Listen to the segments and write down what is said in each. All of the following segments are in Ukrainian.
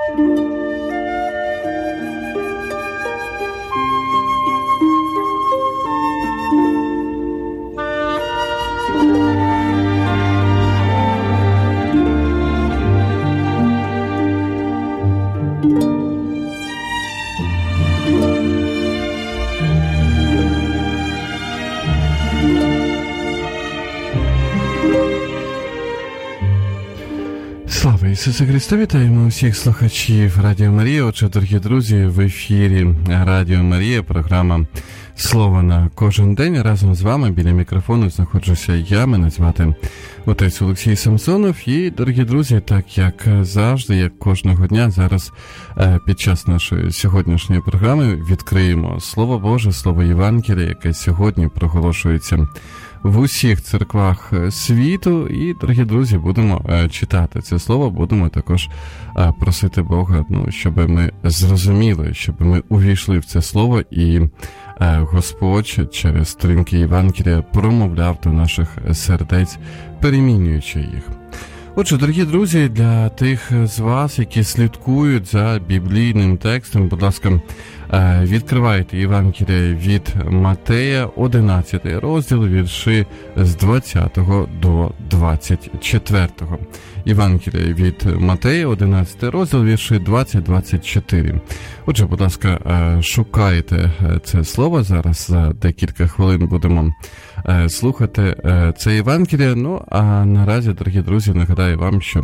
Слава Ісусу Христу! Вітаємо усіх слухачів Радіо Марія. Отже, дорогі друзі, в ефірі Радіо Марія, програма «Слово на кожен день». Разом з вами біля мікрофону знаходжуся я, мене звати отець Олексій Самсонов. І, дорогі друзі, так як завжди, як кожного дня, зараз під час нашої сьогоднішньої програми відкриємо Слово Боже, Слово Євангелія, яке сьогодні проголошується в усіх церквах світу. І, дорогі друзі, будемо читати це слово, будемо також просити Бога, щоб ми зрозуміли, щоб ми увійшли в це слово, і Господь через сторінки Євангелія промовляв до наших сердець, перемінюючи їх. Отже, дорогі друзі, для тих з вас, які слідкують за біблійним текстом, будь ласка, відкривайте Євангеліє від Матея, 11 розділ, вірші з 20 до 24. Євангеліє від Матея, 11 розділ, вірші 20-24. Отже, будь ласка, шукайте це слово. Зараз за декілька хвилин будемо слухати це Євангеліє. Ну, а наразі, дорогі друзі, нагадаю вам, що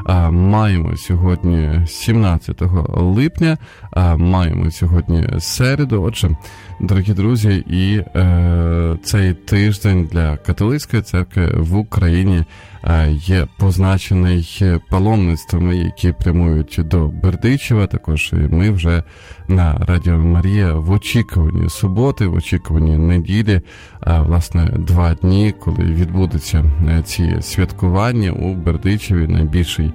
маємо сьогодні 17 липня, маємо сьогодні середу. Отже, дорогі друзі, і цей тиждень для католицької церкви в Україні є позначений паломництвами, які прямують до Бердичева. Також ми вже на Радіо Марія в очікуванні суботи, в очікуванні неділі, власне, 2 дні, коли відбудуться ці святкування у Бердичеві, найбільший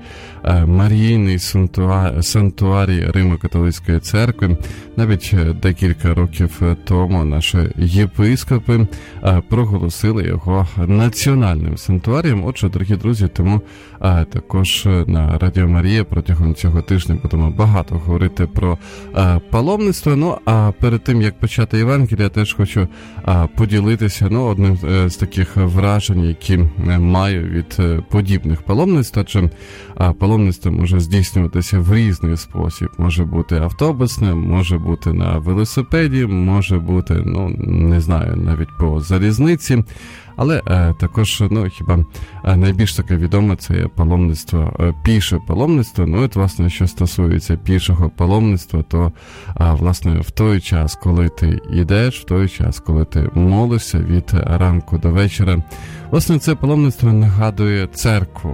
Марійний санктуарій Римо-католицької церкви. Навіть декілька років тому наші єпископи проголосили його національним санктуарієм. Отже, дорогі друзі, тому також на Радіо Марія протягом цього тижня будемо багато говорити про паломництво. Ну, а перед тим, як почати Євангелія, теж хочу поділитися одним з таких вражень, які маю від подібних паломництв. Адже паломництво може здійснюватися в різний спосіб. Може бути автобусним, може бути на велосипеді, може бути, не знаю, навіть по залізниці. Але також, хіба найбільш таке відоме, це є паломництво, піше паломництво. Ну, от, власне, що стосується пішого паломництва, то, власне, в той час, коли ти йдеш, в той час, коли ти молишся від ранку до вечора, власне, це паломництво нагадує церкву.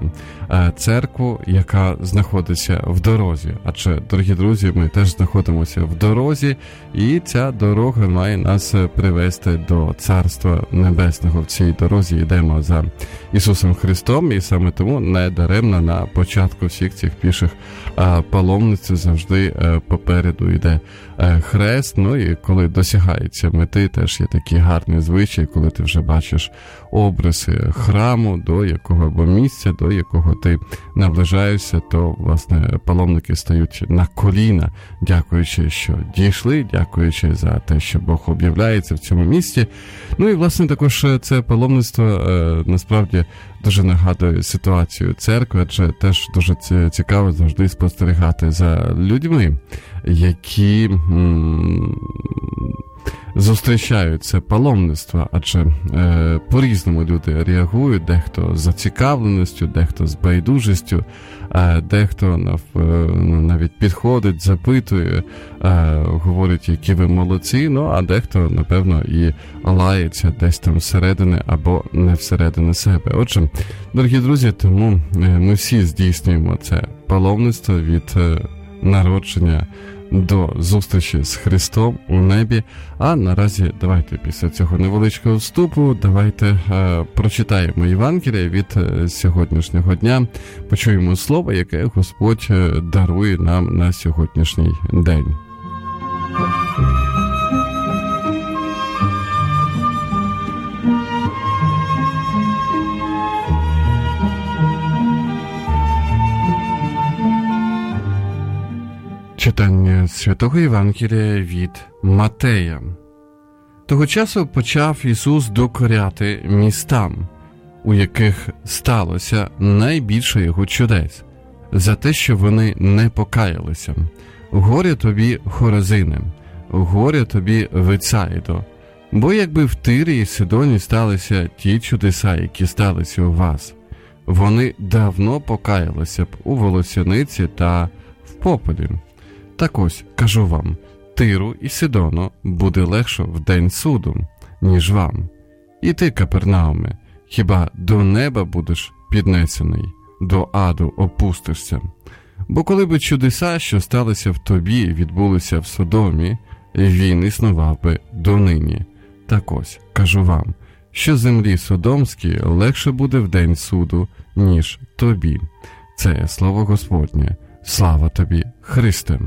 Церкву, яка знаходиться в дорозі. Адже, дорогі друзі, ми теж знаходимося в дорозі, і ця дорога має нас привести до Царства Небесного. В цій дорозі йдемо за Ісусом Христом, і саме тому не даремно на початку всіх цих піших паломництв завжди попереду йде хрест. Ну і коли досягається мети, теж є такі гарні звичаї, коли ти вже бачиш обриси храму, до якого або місця, до якого ти наближаєшся, то, власне, паломники стають на коліна, дякуючи, що дійшли, дякуючи за те, що Бог об'являється в цьому місці. Ну і, власне, також це паломництво насправді дуже нагадує ситуацію церкви, адже теж дуже цікаво завжди спостерігати за людьми, які зустрічають це паломництво, адже по-різному люди реагують, дехто з зацікавленістю, дехто з байдужістю, дехто навіть підходить, запитує, говорить, які ви молодці, а дехто, напевно, і лається десь там всередини або не всередини себе. Отже, дорогі друзі, тому ми всі здійснюємо це паломництво від народження до зустрічі з Христом у небі. А наразі давайте після цього невеличкого вступу давайте прочитаємо Євангеліє від сьогоднішнього дня, почуємо слово, яке Господь дарує нам на сьогоднішній день. Читання Святого Євангелія від Матея. Того часу почав Ісус докоряти містам, у яких сталося найбільше Його чудес, за те, що вони не покаялися. Горе тобі, Хоразине, горе тобі, Вецаїдо, бо якби в Тирі і Сидоні сталися ті чудеса, які сталися у вас, вони давно покаялися б у волосяниці та в попелі. Так ось, кажу вам, Тиру і Сидону буде легше в день суду, ніж вам. І ти, Капернауме, хіба до неба будеш піднесений, до аду опустишся? Бо коли б чудеса, що сталися в тобі, відбулися в Содомі, він існував би донині. Так ось, кажу вам, що землі Содомській легше буде в день суду, ніж тобі. Це слово Господнє. Слава тобі, Христе!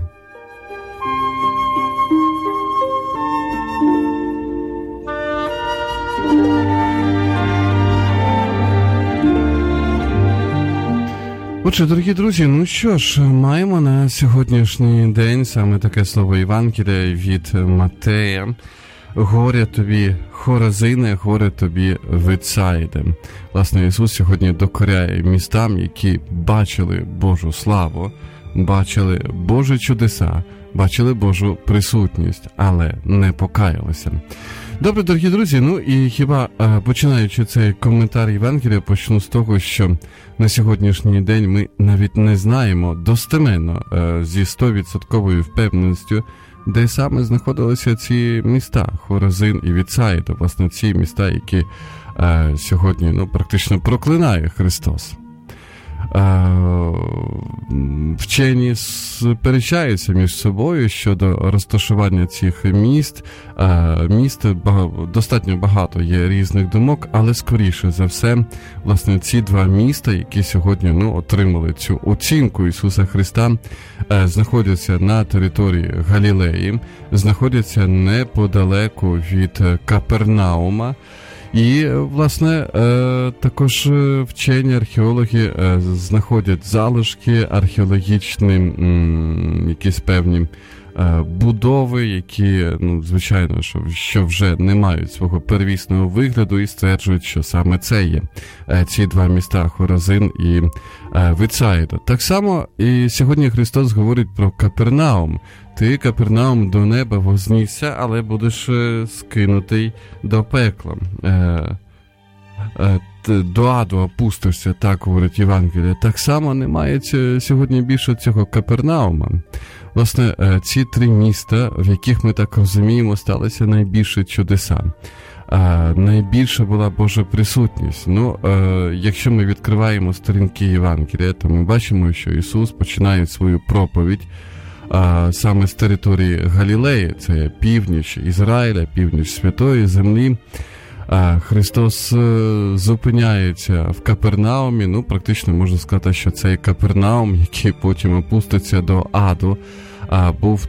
Отже, дорогі друзі, ну що ж, маємо на сьогоднішній день саме таке слово Євангелія від Матея. Горе тобі, Хоразине, горе тобі, Вецаїде. Власне, Ісус сьогодні докоряє містам, які бачили Божу славу, бачили Божі чудеса, бачили Божу присутність, але не покаялися. Добре, дорогі друзі, ну і хіба починаючи цей коментар Євангелія, почну з того, що на сьогоднішній день ми навіть не знаємо достеменно зі 100% впевненістю, де саме знаходилися ці міста, Хоразин і Вецаїда, власне, ці міста, які сьогодні практично проклинає Христос. Вчені сперечаються між собою щодо розташування цих міст. Достатньо багато є різних думок, але скоріше за все, власне, ці два міста, які сьогодні отримали цю оцінку Ісуса Христа, знаходяться на території Галілеї, знаходяться неподалеку від Капернаума. І, власне, також вчені археологи знаходять залишки археологічні, якісь певні будови, які, звичайно, що вже не мають свого первісного вигляду, і стверджують, що саме це є ці два міста Хоразин і Вецаїда. Так само і сьогодні Христос говорить про Капернаум. Ти, Капернаум, до неба вознісся, але будеш скинутий до пекла. До аду опустишся, так говорить Євангеліє. Так само немає сьогодні більше цього Капернаума. Власне, ці три міста, в яких, ми так розуміємо, сталися найбільші чудеса. Найбільша була Божа присутність. Якщо ми відкриваємо сторінки Євангелія, то ми бачимо, що Ісус починає свою проповідь саме з території Галілеї, це північ Ізраїля, північ Святої Землі. Христос зупиняється в Капернаумі, практично можна сказати, що цей Капернаум, який потім опуститься до аду, був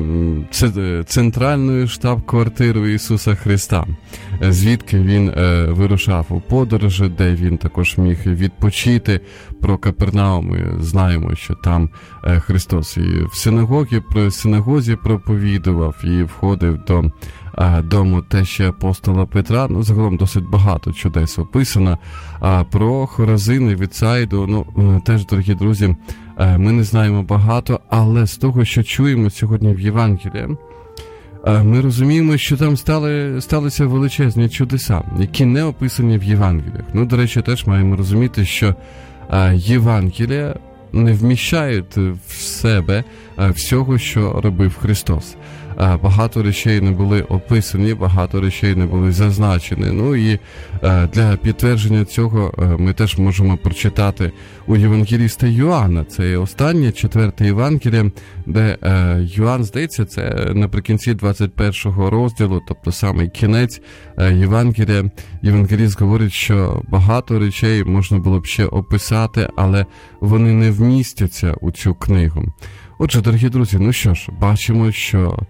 центральною штаб-квартирою Ісуса Христа, звідки Він вирушав у подорожі, де Він також міг відпочити. Про Капернаум ми знаємо, що там Христос і в синагозі проповідував, і входив до дому тещі апостола Петра. Загалом досить багато чудес описано. Про Хоразин і Вецаїду, теж, дорогі друзі, ми не знаємо багато, але з того, що чуємо сьогодні в Євангелії, ми розуміємо, що там сталися величезні чудеса, які не описані в Євангеліях. До речі, теж маємо розуміти, що Євангелія не вміщають в себе всього, що робив Христос. Багато речей не були описані, багато речей не були зазначені. І для підтвердження цього ми теж можемо прочитати у Євангеліста Йоанна. Це останнє, 4-те Євангеліє, де Йоанн, здається, це наприкінці 21-го розділу, тобто самий кінець Євангелія. Євангеліст говорить, що багато речей можна було б ще описати, але вони не вмістяться у цю книгу. Отже, дорогі друзі, що ж, бачимо, що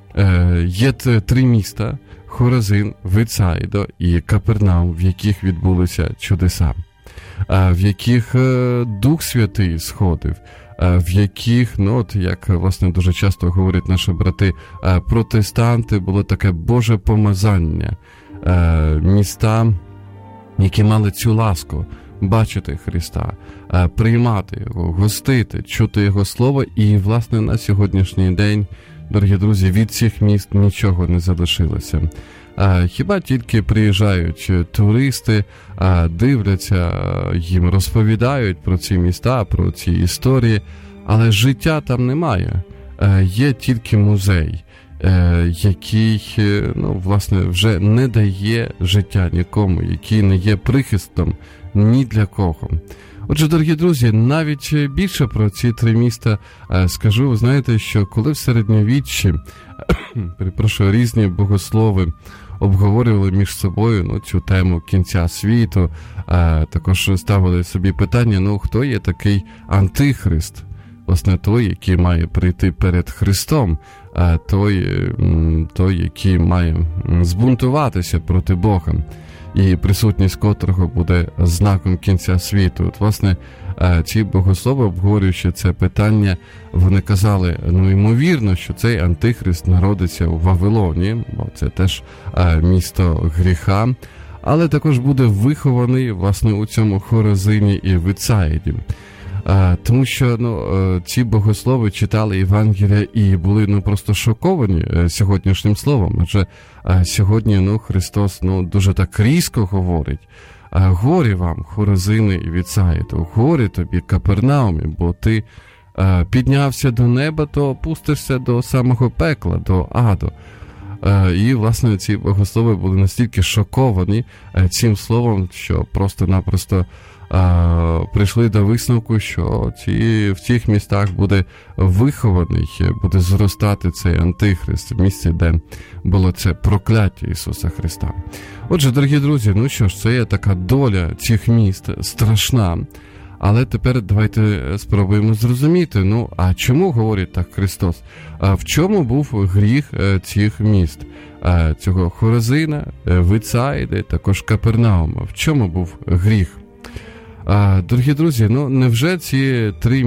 є три міста – Хоразин, Вецаїда і Капернаум, в яких відбулися чудеса, в яких Дух Святий сходив, в яких, ну от як власне дуже часто говорять наші брати протестанти, було таке Боже помазання. Міста, які мали цю ласку бачити Христа, приймати Його, гостити, чути Його Слово. І, власне, на сьогоднішній день, дорогі друзі, від цих міст нічого не залишилося. Хіба тільки приїжджають туристи, дивляться, їм розповідають про ці міста, про ці історії, але життя там немає. Є тільки музей, який, ну, власне, вже не дає життя нікому, який не є прихистом ні для кого. Отже, дорогі друзі, навіть більше про ці 3 міста скажу. Ви знаєте, що коли в середньовіччі, різні богослови обговорювали між собою цю тему кінця світу, також ставили собі питання, хто є такий антихрист? Власне, той, який має прийти перед Христом, той, який має збунтуватися проти Бога, і присутність котрого буде знаком кінця світу. От, власне, ці богослови, обговорюючи це питання, вони казали, ймовірно, що цей антихрист народиться у Вавилоні, бо це теж місто гріха, але також буде вихований, власне, у цьому Хорезині і Вецаїді. Тому що ці богослови читали Євангелія і були просто шоковані сьогоднішнім словом. Адже сьогодні Христос дуже так різко говорить: «Горі вам, Хорезини і Вецаїду, горі тобі, Капернаумі, бо ти піднявся до неба, то опустишся до самого пекла, до аду». І, власне, ці богослови були настільки шоковані цим словом, що просто-напросто прийшли до висновку, що в цих містах буде вихований, буде зростати цей антихрист, в місці, де було це прокляття Ісуса Христа. Отже, дорогі друзі, що ж, це є така доля цих міст страшна. Але тепер давайте спробуємо зрозуміти, а чому говорить так Христос? В чому був гріх цих міст? Цього Хорезина, Вецаїди, також Капернаума. В чому був гріх? Дорогі друзі, невже ці 3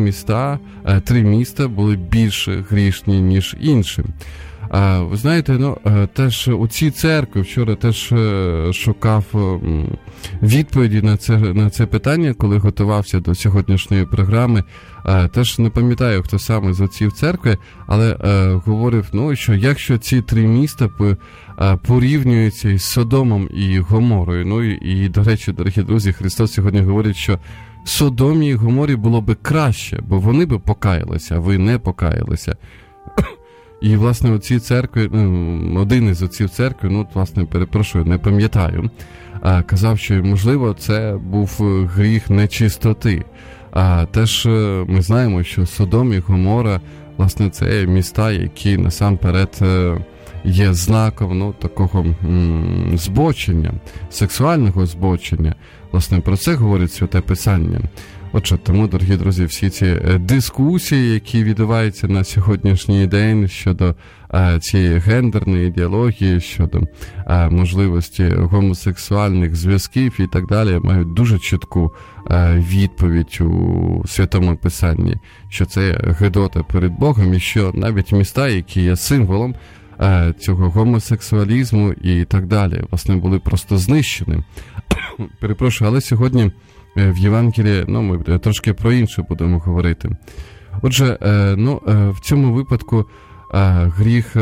міста були більш грішні, ніж інші? Ви знаєте, теж у цій церкві вчора теж шукав відповіді на це питання, коли готувався до сьогоднішньої програми. Теж не пам'ятаю, хто саме з отців церкви, але говорив, що якщо ці 3 міста порівнюються із Содомом і Гоморою, і, до речі, дорогі друзі, Христос сьогодні говорить, що Содомі і Гоморі було би краще, бо вони би покаялися, а ви не покаялися. І, власне, оці церкви, один із отців церкви, власне, перепрошую, не пам'ятаю, казав, що, можливо, це був гріх нечистоти. Теж ми знаємо, що Содом і Гомора, власне, це міста, які насамперед є знаком такого збочення, сексуального збочення. Власне, про це говорить Святе Писання. Отже, тому, дорогі друзі, всі ці дискусії, які відбуваються на сьогоднішній день щодо цієї гендерної ідеології, щодо можливості гомосексуальних зв'язків і так далі, мають дуже чітку відповідь у Святому Писанні, що це гидота перед Богом, і що навіть міста, які є символом цього гомосексуалізму і так далі, власне, були просто знищені. Перепрошую, але сьогодні в Євангелії, ми трошки про інше будемо говорити. Отже, в цьому випадку гріх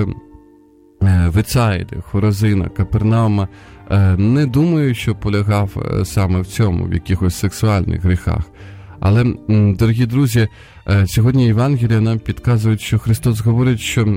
Вецаїди, Хорезина, Капернаума, не думаю, що полягав саме в цьому, в якихось сексуальних гріхах. Але, дорогі друзі, сьогодні Євангелія нам підказують, що Христос говорить, що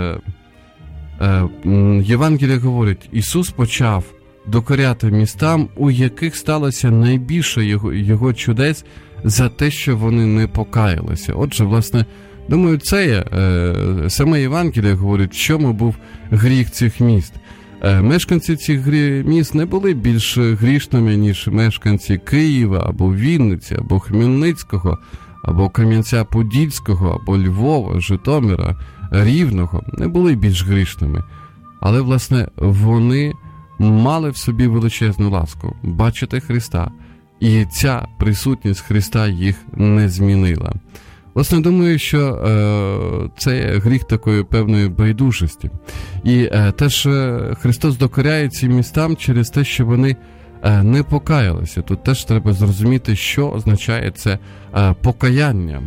Євангелія говорить, Ісус почав докоряти містам, у яких сталося найбільше його чудес за те, що вони не покаялися. Отже, власне, думаю, це є саме Євангеліє говорить, в чому був гріх цих міст. Мешканці цих міст не були більш грішними, ніж мешканці Києва, або Вінниці, або Хмельницького, або Кам'янця-Подільського, або Львова, Житомира, Рівного. Не були більш грішними. Але, власне, вони мали в собі величезну ласку бачити Христа, і ця присутність Христа їх не змінила. Власне, думаю, що це є гріх такої певної байдужості. І теж Христос докоряє цим містам через те, що вони не покаялися. Тут теж треба зрозуміти, що означає це покаяння.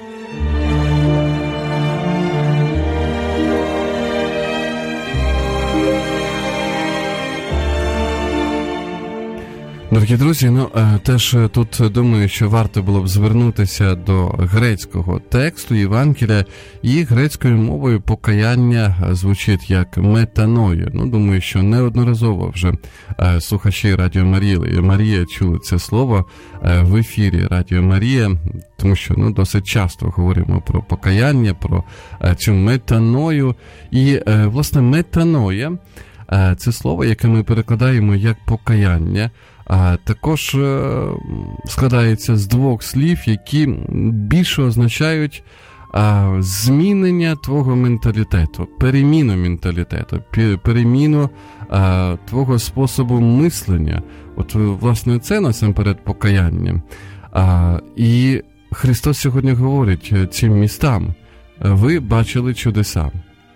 Дорогі друзі, теж тут думаю, що варто було б звернутися до грецького тексту Євангелія, і грецькою мовою покаяння звучить як метаноя. Думаю, що неодноразово вже слухачі Радіо Марія чули це слово в ефірі Радіо Марія, тому що досить часто говоримо про покаяння, про цю метаною. І, власне, метаноя – це слово, яке ми перекладаємо як покаяння, також складається з двох слів, які більше означають змінення твого менталітету, переміну менталітету, переміну твого способу мислення. От, власне, це насамперед покаяння. І Христос сьогодні говорить цим містам: ви бачили чудеса,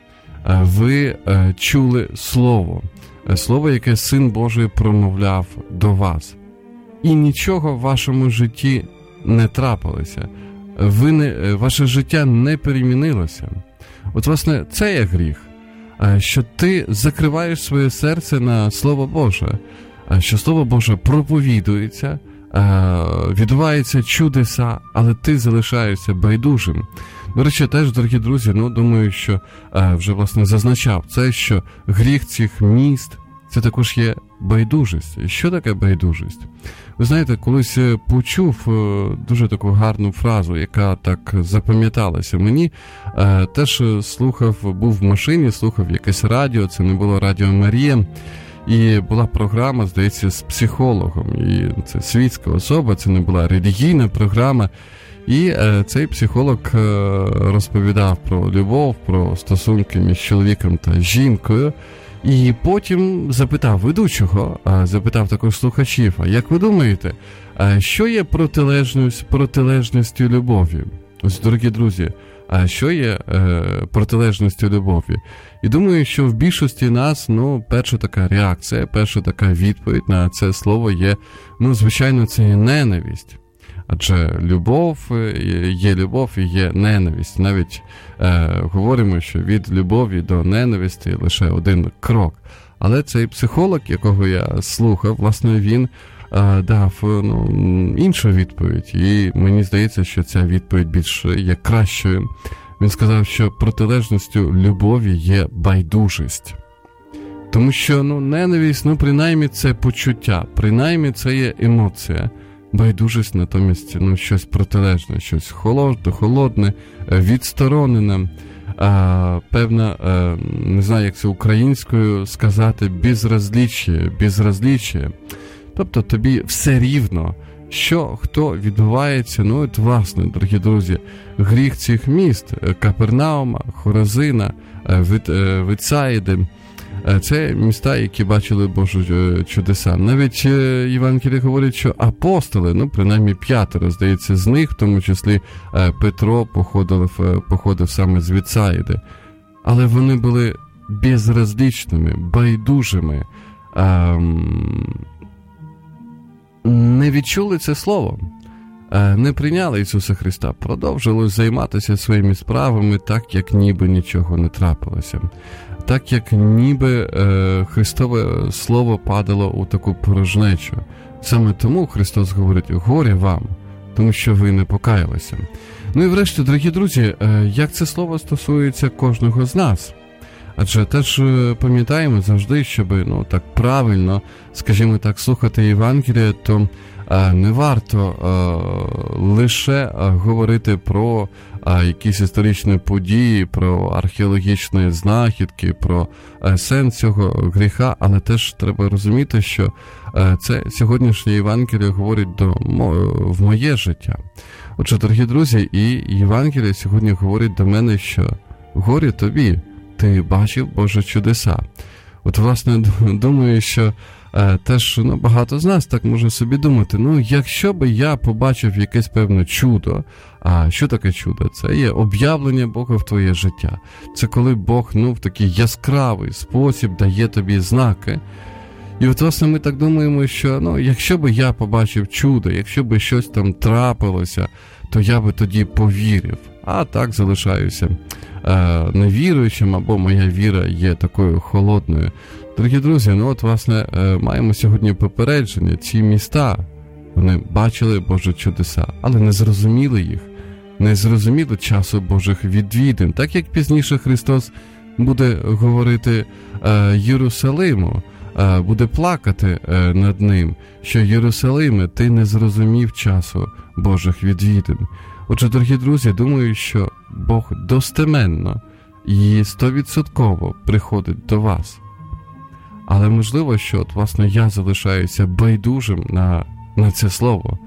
ви чули Слово, яке Син Божий промовляв до вас. І нічого в вашому житті не трапилося. Ваше життя не перемінилося. От, власне, це є гріх. Що ти закриваєш своє серце на Слово Боже. Що Слово Боже проповідується, відбуваються чудеса, але ти залишаєшся байдужим. До речі, теж, дорогі друзі, думаю, що вже, власне, зазначав це, що гріх цих міст – це також є байдужість. Що таке байдужість? Ви знаєте, колись почув дуже таку гарну фразу, яка так запам'яталася мені. Теж був в машині, слухав якесь радіо, це не було Радіо Марія, і була програма, здається, з психологом. І це світська особа, це не була релігійна програма. І цей психолог розповідав про любов, про стосунки між чоловіком та жінкою. І потім запитав ведучого, запитав також слухачів: а як ви думаєте, що є протилежністю любові? Ось, дорогі друзі, що є протилежністю любові? І думаю, що в більшості нас, перша така реакція, перша така відповідь на це слово є, звичайно, це є ненависть. Адже любов і є ненависть. Навіть говоримо, що від любові до ненависті лише один крок. Але цей психолог, якого я слухав, власне, він дав іншу відповідь. І мені здається, що ця відповідь більш є кращою. Він сказав, що протилежністю любові є байдужість. Тому що ненависть, принаймні це почуття, принаймні це є емоція. Байдужість, натомість, щось протилежне, щось холодне, відсторонене, певна, не знаю, як це українською сказати, безразліччя. Тобто тобі все рівно, хто відбувається. От, власне, дорогі друзі, гріх цих міст, Капернаума, Хоразина, Вецаїди, це міста, які бачили Божі чудеса. Навіть Євангеліє говорить, що апостоли, принаймні 5, здається, з них, в тому числі Петро, походив саме з Вецаїди. Але вони були безразлічними, байдужими, не відчули це слово, не прийняли Ісуса Христа, продовжили займатися своїми справами так, як ніби нічого не трапилося. Так, як ніби Христове Слово падало у таку порожнечу. Саме тому Христос говорить: горе вам, тому що ви не покаялися. І врешті, дорогі друзі, як це слово стосується кожного з нас? Адже теж пам'ятаємо завжди, щоб так правильно, скажімо так, слухати Євангеліє, то не варто лише говорити про якісь історичні події, про археологічні знахідки, про сенс цього гріха, але теж треба розуміти, що це сьогоднішнє Євангеліє говорить в моє життя. Отже, дорогі друзі, і Євангеліє сьогодні говорить до мене, що горе тобі, ти бачив Божі чудеса. От, власне, думаю, що теж багато з нас так може собі думати, якщо би я побачив якесь певне чудо, а що таке чудо? Це є об'явлення Бога в твоє життя. Це коли Бог, в такий яскравий спосіб дає тобі знаки. І от, власне, ми так думаємо, що, якщо би я побачив чудо, якщо би щось там трапилося, то я би тоді повірив. А так залишаюся невіруючим, або моя віра є такою холодною. Дорогі друзі, власне, маємо сьогодні попередження. Ці міста, вони бачили Божі чудеса, але не зрозуміли їх, не зрозуміли часу Божих відвідин. Так як пізніше Христос буде говорити Єрусалиму, буде плакати над ним, що Єрусалиме, ти не зрозумів часу Божих відвідин. Отже, дорогі друзі, думаю, що Бог достеменно і 100% приходить до вас. Але можливо, що власне я залишаюся байдужим на це слово,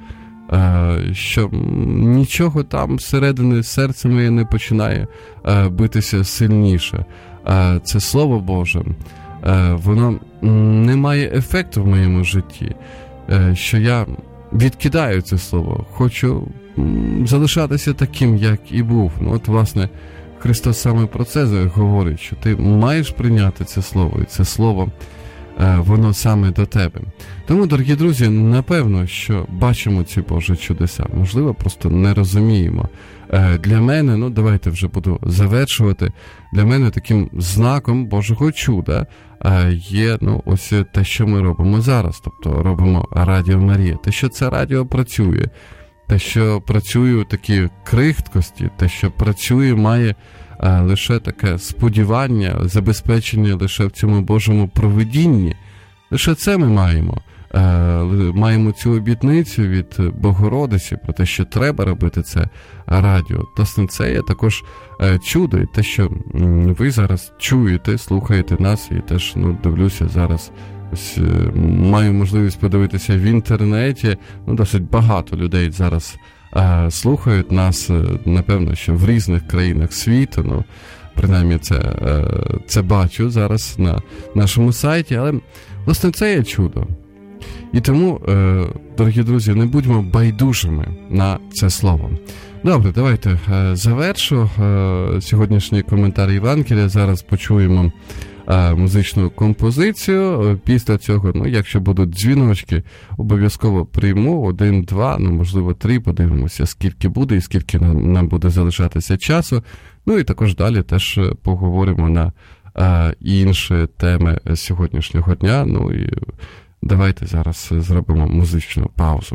що нічого там всередини серця моє не починає битися сильніше. Це Слово Боже, воно не має ефекту в моєму житті, що я відкидаю це слово, хочу залишатися таким, як і був. Власне, Христос саме про це говорить, що ти маєш прийняти це слово, і це слово, воно саме до тебе. Тому, дорогі друзі, напевно, що бачимо ці Божі чудеса, можливо, просто не розуміємо. Для мене, давайте вже буду завершувати, для мене таким знаком Божого чуда є, ось те, що ми робимо зараз, тобто робимо Радіо Марія, те, що це радіо працює, те, що працює у такій крихткості, те, що працює, має лише таке сподівання, забезпечення лише в цьому Божому провидінні. Лише це ми маємо. Маємо цю обітницю від Богородиці про те, що треба робити це радіо. Власне, це є також чудо, і те, що ви зараз чуєте, слухаєте нас, і теж, дивлюся зараз, ось маю можливість подивитися в інтернеті, досить багато людей зараз слухають нас, напевно, що в різних країнах світу, принаймні це бачу зараз на нашому сайті, але, власне, це є чудо. І тому, дорогі друзі, не будьмо байдужими на це слово. Добре, давайте завершу сьогоднішній коментар Євангелія. Зараз почуємо музичну композицію. Після цього, якщо будуть дзвіночки, обов'язково прийму 1, 2, можливо 3, подивимося, скільки буде і скільки нам буде залишатися часу. І також далі теж поговоримо на інші теми сьогоднішнього дня. І давайте зараз зробимо музичну паузу.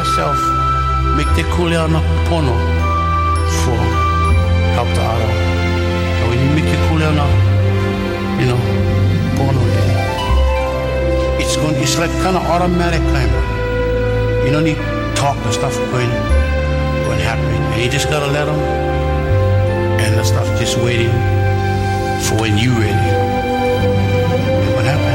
yourself, make the kuleana pono for help the aro. And when you make the kuleana, pono, it's like kind of automatic kind of. You don't need talk and stuff going happen. And you just gotta let them, and the stuff just waiting for when you ready. And what happened?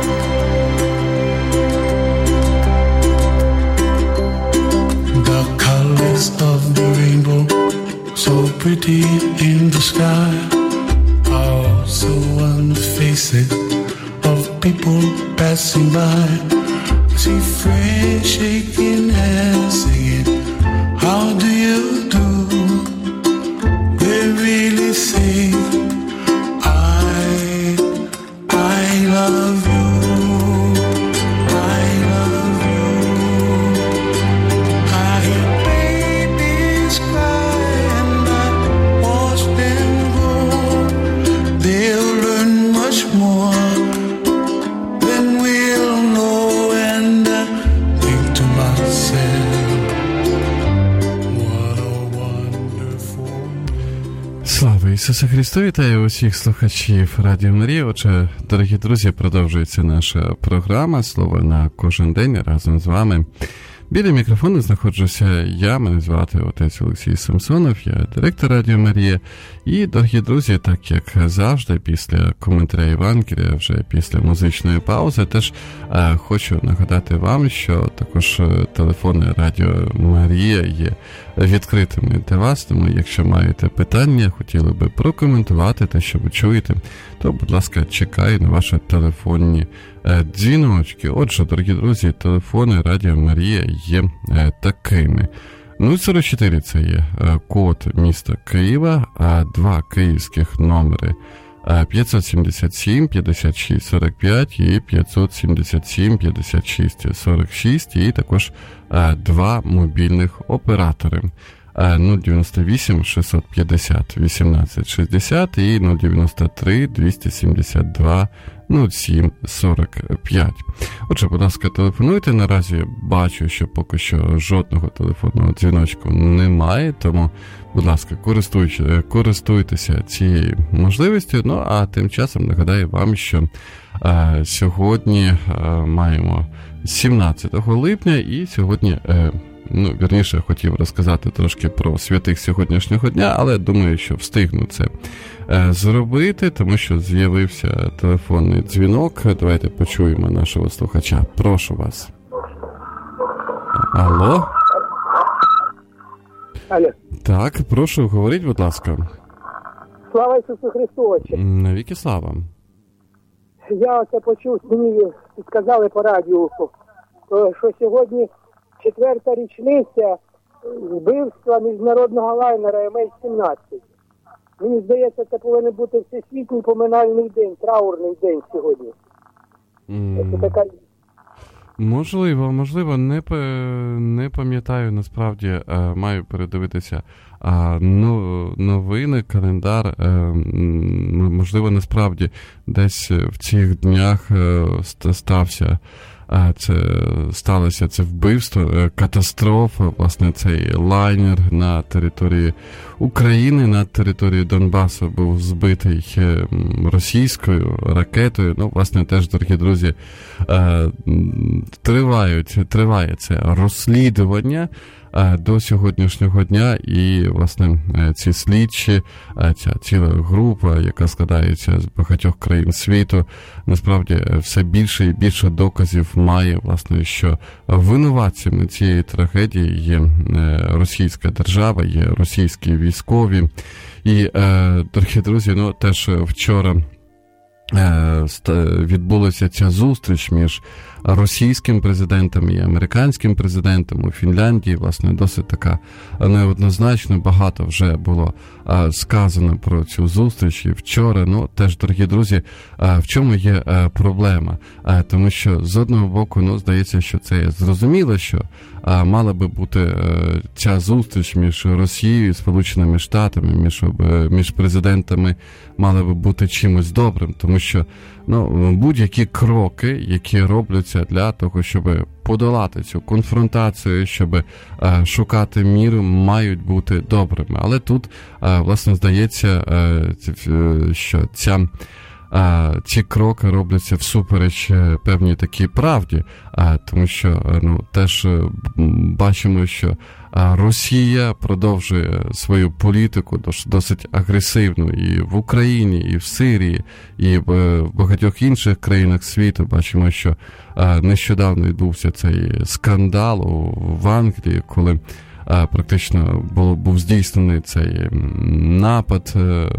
The colors of the rainbow, so pretty in the sky, are also on the faces of people passing by. I see friends shaking hands, singing, how do you do? They really say, I love you, I love you. I hear babies cry and I watch them grow. They'll learn much more than we'll know, and I think to myself, what a wonderful. Слава Ісусу Христу! Вітаю усіх слухачів Радіо Марія. Отже, дорогі друзі, продовжується наша програма «Слово на кожен день» разом з вами. Біля мікрофону знаходжуся я, мене звати отець Олексій Самсонов, я директор Радіо Марія. І, дорогі друзі, так як завжди, після коментаря Євангелія, вже після музичної паузи, теж хочу нагадати вам, що також телефони Радіо Марія є відкритими для вас, тому якщо маєте питання, хотіли би прокоментувати те, що ви чуєте, то, будь ласка, чекаю на ваші телефонні дзвіночки. Отже, дорогі друзі, телефони Радіо Марія є такими. 044 – це є код міста Києва, а два київських номери 577 56 45 і 577 56 46, і також два мобільних оператори 098 650 18 60 і 093 272 07 45. Отже, будь ласка, телефонуйте. Наразі бачу, що поки що жодного телефонного дзвіночку немає, тому, будь ласка, користуйтеся цією можливістю. Ну, а тим часом нагадаю вам, що сьогодні маємо 17 липня, і сьогодні, вірніше, хотів розказати трошки про святих сьогоднішнього дня, але думаю, що встигну це зробити, тому що з'явився телефонний дзвінок. Давайте почуємо нашого слухача. Прошу вас. Алло? Алло. Так, прошу, говоріть, будь ласка. Слава Ісусу Христу, отче. Навіки слава. Я оце почув, мені сказали по радіо, що сьогодні 4-та річниця вбивства міжнародного лайнера MH17. Мені здається, це повинен бути всесвітній поминальний день, траурний день сьогодні. Це така... Можливо, не пам'ятаю, насправді, маю передивитися новини, календар, можливо, насправді десь в цих днях сталося це вбивство, катастрофа, власне, цей лайнер на території України, на території Донбасу був збитий російською ракетою. Ну, власне, теж, дорогі друзі, триває це розслідування до сьогоднішнього дня, і, власне, ці слідчі, ця ціла група, яка складається з багатьох країн світу, насправді все більше і більше доказів має, власне, що винуватцями цієї трагедії є російська держава, є російські військові. І, дорогі друзі, теж вчора відбулася ця зустріч між російським президентом і американським президентом у Фінляндії. Власне, досить така неоднозначно, багато вже було сказано про цю зустріч і вчора. Теж, дорогі друзі, в чому є проблема? Тому що, з одного боку, здається, що це зрозуміло, що мала би бути ця зустріч між Росією і Сполученими Штатами, між президентами, мала би бути чимось добрим, тому що будь-які кроки, які робляться робиться для того, щоб подолати цю конфронтацію, щоб шукати міру, мають бути добрими. Але тут, власне, здається, що ці кроки робляться всупереч певній такій правді, тому що теж бачимо, що Росія продовжує свою політику досить агресивну і в Україні, і в Сирії, і в багатьох інших країнах світу. Бачимо, що нещодавно відбувся цей скандал в Англії, коли практично був здійснений цей напад,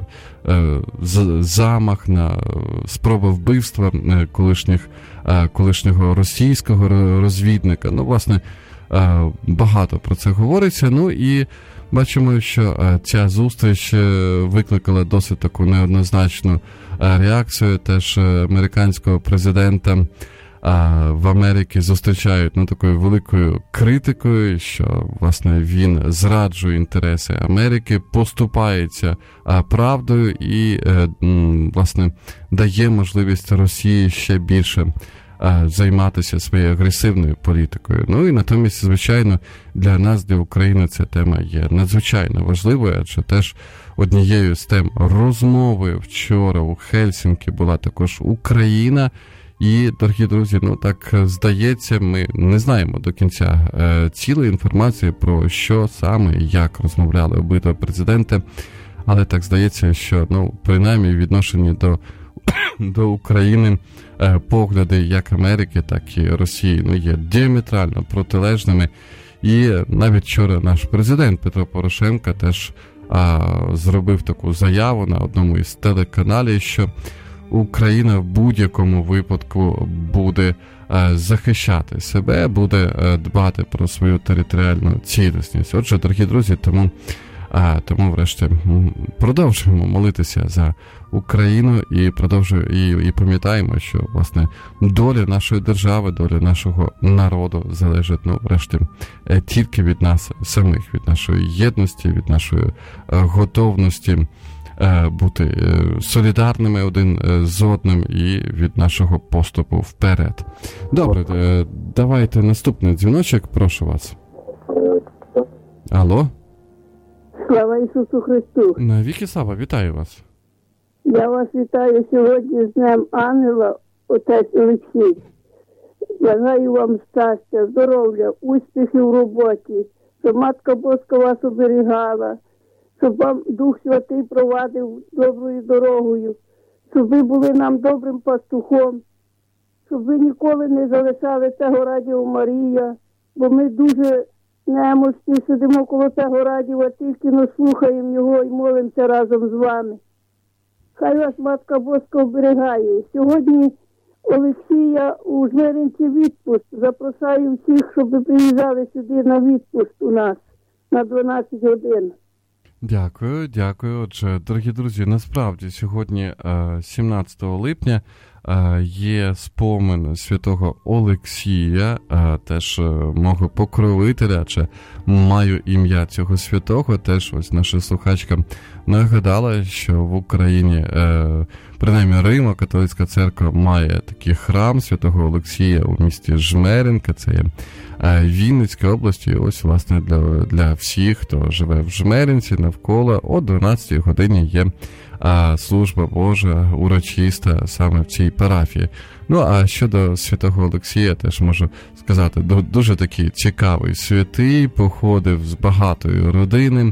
замах на спробу вбивства колишнього російського розвідника. Власне, багато про це говориться. І бачимо, що ця зустріч викликала досить таку неоднозначну реакцію теж американського президента. В Америці зустрічають такою великою критикою, що, власне, він зраджує інтереси Америки, поступається правдою і, власне, дає можливість Росії ще більше займатися своєю агресивною політикою. І натомість, звичайно, для нас, для України, ця тема є надзвичайно важливою, адже теж однією з тем розмови вчора у Хельсінкі була також Україна. І, дорогі друзі, так здається, ми не знаємо до кінця цілої інформації про що саме і як розмовляли обидва президенти, але так здається, що, принаймні, в відношенні до України погляди як Америки, так і Росії, є діаметрально протилежними. І навіть вчора наш президент Петро Порошенко теж зробив таку заяву на одному із телеканалів, що Україна в будь-якому випадку буде захищати себе, буде дбати про свою територіальну цілісність. Отже, дорогі друзі, тому врешті продовжуємо молитися за Україну і пам'ятаємо, що, власне, доля нашої держави, доля нашого народу залежить, врешті, тільки від нас самих, від нашої єдності, від нашої готовності бути солідарними один з одним і від нашого поступу вперед. Добре, давайте наступний дзвіночок, прошу вас. Алло? Слава Ісусу Христу! Навіки слава, вітаю вас. Я вас вітаю сьогодні з Днем Ангела, отець Олексій. Бажаю вам щастя, здоров'я, успіхів у роботі, щоб Матка Боска вас оберігала, щоб вам Дух Святий провадив доброю дорогою, щоб ви були нам добрим пастухом, щоб ви ніколи не залишали цього Радіо Марія, бо ми дуже немощні сидимо коло цього радіо, а тільки слухаємо його і молимося разом з вами. Хай вас Матка Боска оберігає. Сьогодні Олексія у Жмеринці відпуск. Запрошую всіх, щоб приїжджали сюди на відпуск у нас на 12 годин. Дякую. Отже, дорогі друзі, насправді сьогодні, 17 липня, є спомин святого Олексія, теж мого покровителя, чи маю ім'я цього святого. Теж ось наша слухачка нагадала, що в Україні, принаймні Римо-католицька церква має такий храм святого Олексія у місті Жмеринка, це є Вінницька область, і ось, власне, для всіх, хто живе в Жмеринці, навколо, о 12 годині є служба Божа урочиста саме в цій парафії. А щодо святого Олексія, теж можу сказати, дуже такий цікавий святий, походив з багатої родини,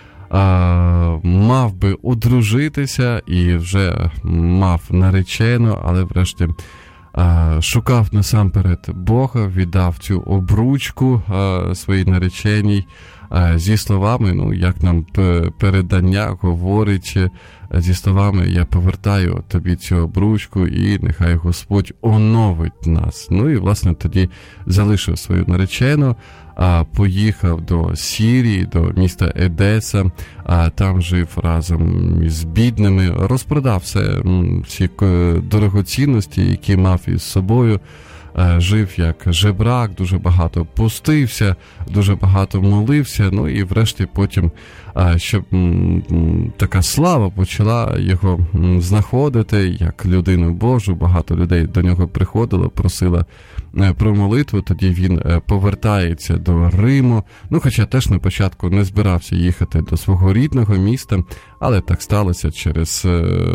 мав би одружитися і вже мав наречену, але врешті шукав насамперед Бога, віддав цю обручку своїй нареченій зі словами, як нам передання говорить, зі словами: «Я повертаю тобі цю обручку, і нехай Господь оновить нас». І, власне, тоді залишив свою наречену, поїхав до Сирії, до міста Едеса, там жив разом із бідними, розпродав всі дорогоцінності, які мав із собою, жив як жебрак, дуже багато постився, дуже багато молився, ну і врешті потім, щоб така слава почала його знаходити як людину Божу, багато людей до нього приходило, просила про молитву, тоді він повертається до Риму, ну хоча теж на початку не збирався їхати до свого рідного міста, але так сталося через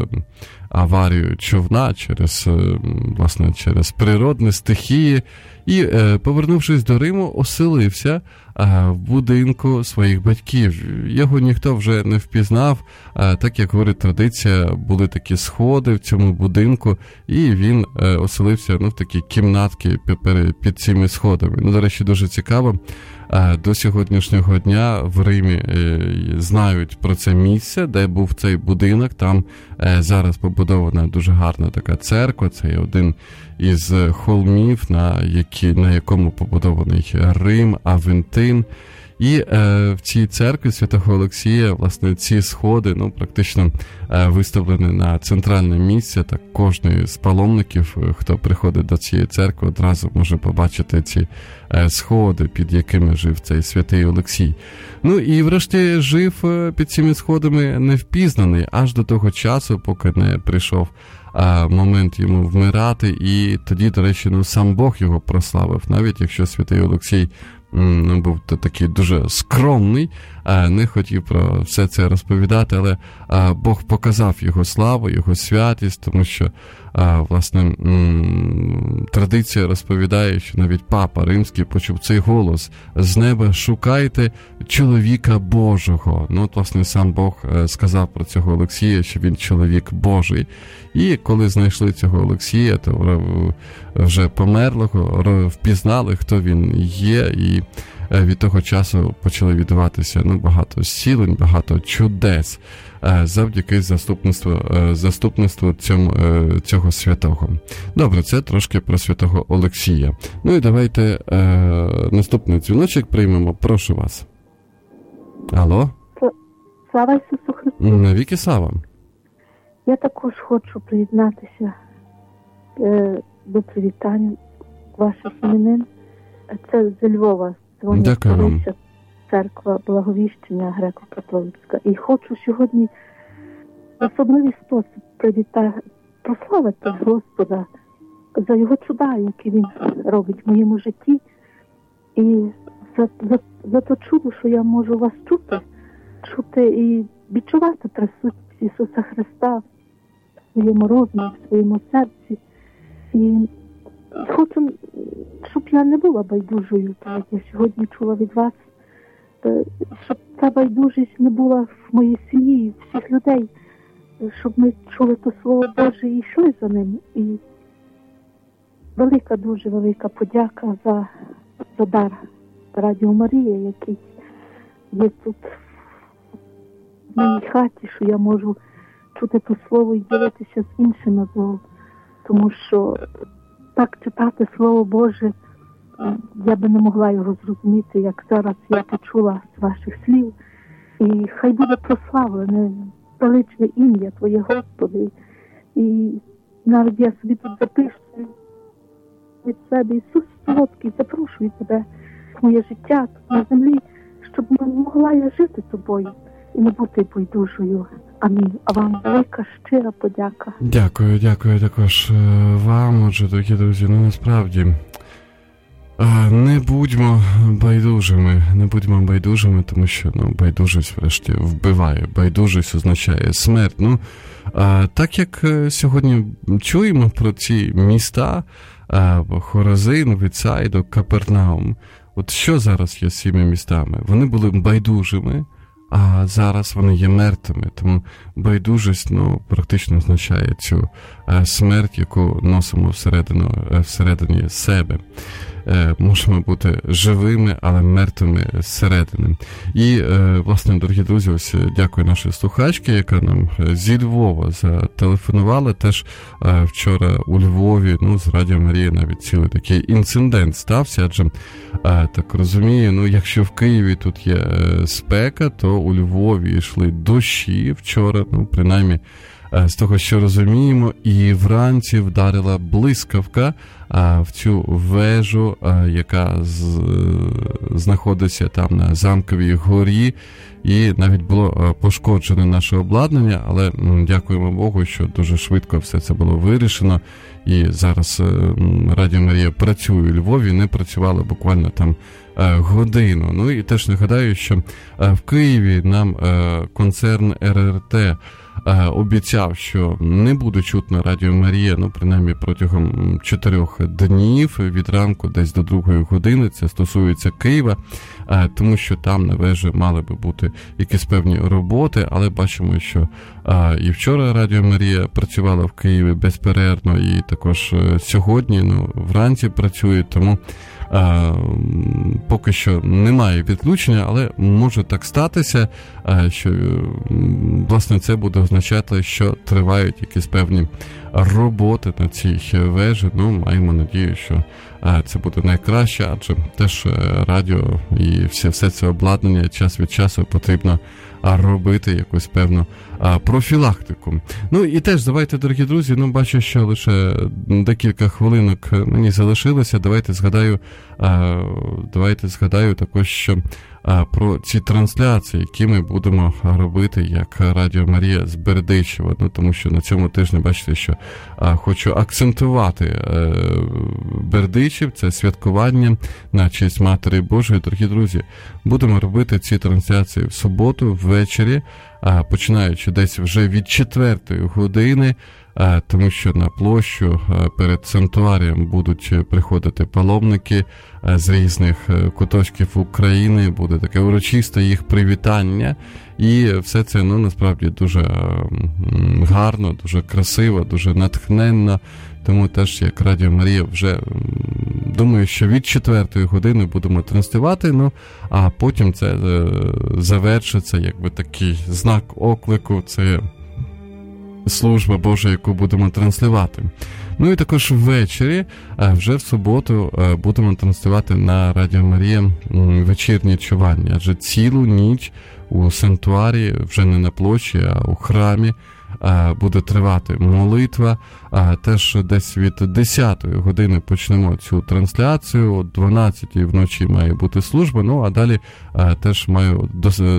аварію човна, через природні стихії, і, повернувшись до Риму, оселився в будинку своїх батьків. Його ніхто вже не впізнав, так як говорить традиція, були такі сходи в цьому будинку, і він оселився в такі кімнатки під цими сходами. Ну, до речі, дуже цікаво, до сьогоднішнього дня в Римі знають про це місце, де був цей будинок. Там зараз побудована дуже гарна така церква, це є один із холмів, на якому побудований Рим, Авентин. І в цій церкві Святого Олексія, власне, ці сходи, практично виставлені на центральне місце, так кожний з паломників, хто приходить до цієї церкви, одразу може побачити ці сходи, під якими жив цей Святий Олексій. Ну і врешті жив під цими сходами невпізнаний, аж до того часу, поки не прийшов момент йому вмирати, і тоді, до речі, сам Бог його прославив, навіть якщо Святий Олексій був такий дуже скромний, не хотів про все це розповідати, але Бог показав його славу, його святість, тому що, власне, традиція розповідає, що навіть Папа Римський почув цей голос: «З неба шукайте чоловіка Божого». Ну, от, власне, сам Бог сказав про цього Олексія, що він чоловік Божий. І коли знайшли цього Олексія, то вже померлого, впізнали, хто він є, і від того часу почали відбуватися багато зцілень, багато чудес завдяки заступництву цього святого. Добре, це трошки про Святого Олексія. Ну і давайте наступний дзвіночок приймемо. Прошу вас. Алло? Слава Ісусу Христу! Навіки слава! Я також хочу приєднатися до привітань ваших іменин. Це з Львова. Дякую вам. Церква Благовіщення греко-католицька. І хочу сьогодні в особливий спосіб прославити Господа за його чуда, які він робить в моєму житті. І за те чудо, що я можу вас чути і відчувати присутність Ісуса Христа в своєму розумі, в своєму серці. І хочу, щоб я не була байдужою, так як я сьогодні чула від вас, щоб ця байдужість не була в моїй сім'ї, всіх людей, щоб ми чули то Слово Боже і йшли за ним. І велика, дуже велика подяка за дар Радіо Марія, який є тут в моїй хаті, що я можу чути то Слово і ділитися з іншими, тому що так читати Слово Боже, я би не могла його зрозуміти, як зараз я почула з ваших слів. І хай буде прославлене величне ім'я Твоє, Господи. І навіть я собі тут запишу від себе: Ісус солодкий, запрошую Тебе в моє життя тут на землі, щоб могла я жити Тобою і не бути байдужою. Амінь. А вам велика, щира подяка. Дякую також вам. Отже, дорогі друзі, насправді не будьмо байдужими, тому що байдужість врешті вбиває. Байдужість означає смерть. Так як сьогодні чуємо про ці міста, Хоразин, Віцайдо, Капернаум, от що зараз є з цими містами? Вони були байдужими, а зараз вони є мертвими. Тому байдужість практично означає цю смерть, яку носимо всередині себе. Можемо бути живими, але мертвими зсередини. І, власне, дорогі друзі, ось дякую нашій слухачці, яка нам зі Львова зателефонувала. Теж вчора у Львові, з Радіо Марія навіть цілий такий інцидент стався, адже, так розумію, якщо в Києві тут є спека, то у Львові йшли дощі вчора, принаймні з того, що розуміємо, і вранці вдарила блискавка в цю вежу, яка знаходиться там на Замковій горі, і навіть було пошкоджене наше обладнання, але дякуємо Богу, що дуже швидко все це було вирішено, і зараз Радіо Марія працює у Львові, не працювала буквально там годину. Ну і теж нагадаю, що в Києві нам концерн РРТ обіцяв, що не буде чутно Радіо Марія, ну, принаймні протягом 4 днів, від ранку десь до 2 години, це стосується Києва, тому що там на вежі мали би бути якісь певні роботи, але бачимо, що і вчора Радіо Марія працювала в Києві безперервно, і також сьогодні, ну, вранці працює, тому поки що немає відключення, але може так статися, що, власне, це буде означати, що тривають якісь певні роботи на цій вежі. Ну, маємо надію, що це буде найкраще, адже теж радіо і все це обладнання час від часу потрібно робити якусь певну профілактику. Ну і теж давайте, дорогі друзі, ну бачу, що лише декілька хвилинок мені залишилося. Давайте згадаю також, що про ці трансляції, які ми будемо робити як Радіо Марія з Бердичева. Ну, тому що на цьому тижні, бачите, що хочу акцентувати Бердичів, це святкування на честь Матері Божої. Дорогі друзі, будемо робити ці трансляції в суботу ввечері, починаючи десь вже від 4 години, тому що на площу перед санктуарієм будуть приходити паломники з різних куточків України, буде таке урочисте їх привітання, і все це, ну, насправді дуже гарно, дуже красиво, дуже натхненно, тому теж як Радіо Марія вже, думаю, що від 4 години будемо транслювати, ну, а потім це завершиться, якби такий знак оклику, це служба Божа, яку будемо транслювати. Ну і також ввечері, вже в суботу, будемо транслювати на Радіо Марія вечірнє чування, адже цілу ніч у санктуарі, вже не на площі, а у храмі, буде тривати молитва. Теж десь від 10 години почнемо цю трансляцію, о 12 вночі має бути служба, ну а далі теж маю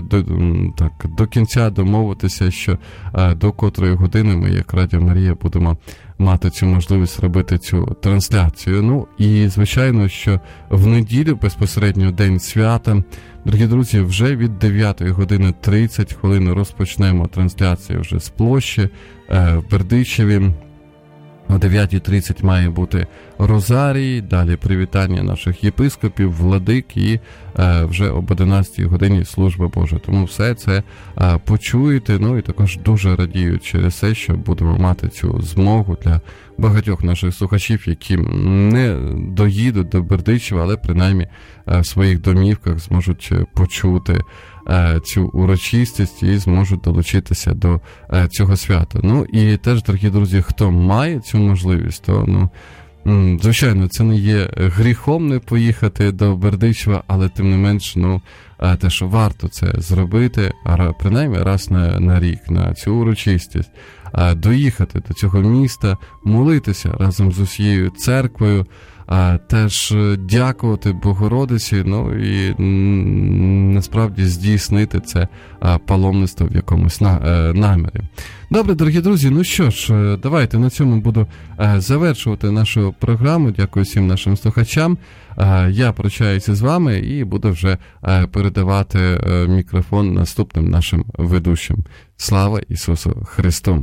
до кінця домовитися, що до котрої години ми, як Радіо Марія, будемо мати цю можливість робити цю трансляцію. Ну і, звичайно, що в неділю, безпосередньо день свята, дорогі друзі, вже від 9 години 30 хвилин розпочнемо трансляцію вже з площі в Бердичеві. О 9:30 має бути розарій, далі привітання наших єпископів, владик і вже об 11 годині служба Божа. Тому все це почуєте, ну і також дуже радію через це, що будемо мати цю змогу для багатьох наших слухачів, які не доїдуть до Бердичева, але принаймні в своїх домівках зможуть почути цю урочистість і зможуть долучитися до цього свята. Ну і теж, дорогі друзі, хто має цю можливість, то, звичайно, це не є гріхом не поїхати до Бердичева, але тим не менш, теж варто це зробити, принаймні раз на рік, на цю урочистість, доїхати до цього міста, молитися разом з усією церквою, теж дякувати Богородиці, ну і насправді здійснити це паломництво в якомусь намірі. Добре, дорогі друзі, ну що ж, давайте на цьому буду завершувати нашу програму. Дякую всім нашим слухачам. Я прощаюся з вами і буду вже передавати мікрофон наступним нашим ведучим. Слава Ісусу Христу!